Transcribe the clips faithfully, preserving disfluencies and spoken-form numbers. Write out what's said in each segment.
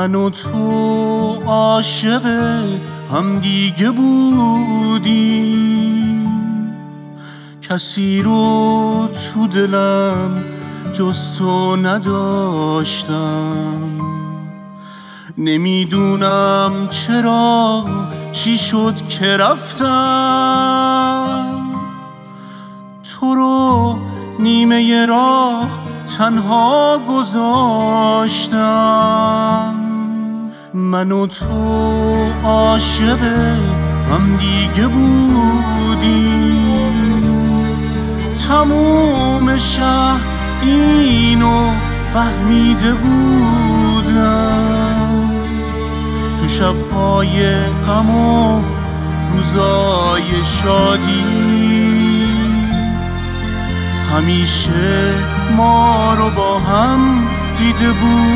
من و تو عاشق هم دیگه بودیم، کسی رو تو دلم جز تو نداشتم. نمیدونم چرا چی شد که رفتم، تو رو نیمه راه تنها گذاشتم. من و تو عاشق هم دیگه بودیم، تموم شهر اینو فهمیده بودم. تو شب‌های غم و روزای شادی همیشه ما رو با هم دیده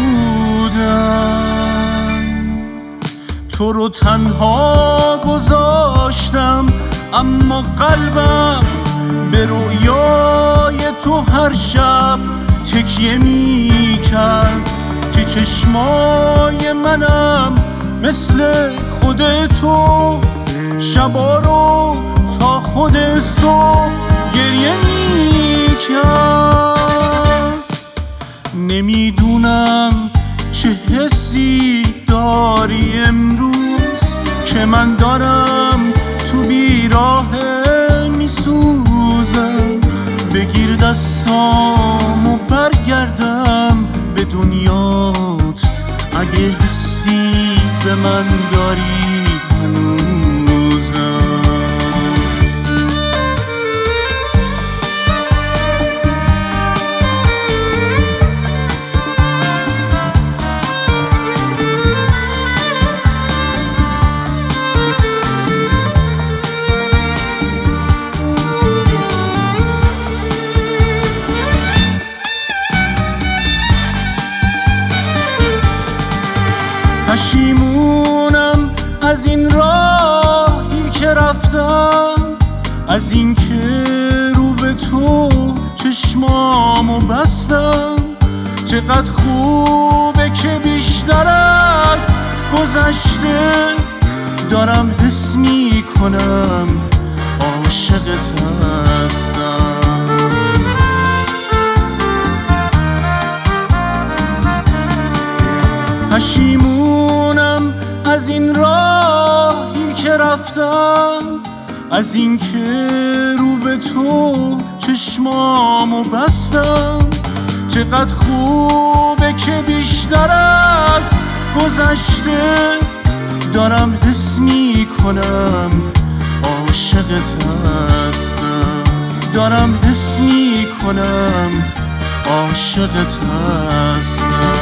بودم. تو رو تنها گذاشتم اما قلبم به رویای تو هر شب تکیه می کرد که چشمای منم مثل خود تو شبا رو تا خود صبح گریه می کرد. نمیدونم چه حسی داری امروز که من دارم تو بیراهه می سوزم. بگیر دستامو برگردم به دنیات اگه حسی به من داری هنوزم. پشیمونم از این راهی که رفتم، از این که رو به تو چشمامو بستم. چقدر خوبه که بیشتر از گذشته دارم حس می کنم عاشقت هستم. پشیمونم از این راهی که رفتم، از این که رو به تو چشمامو بستم. چقدر خوبه که بیشتر از گذشته دارم حس می کنم عاشقت هستم. دارم حس می کنم عاشقت هستم.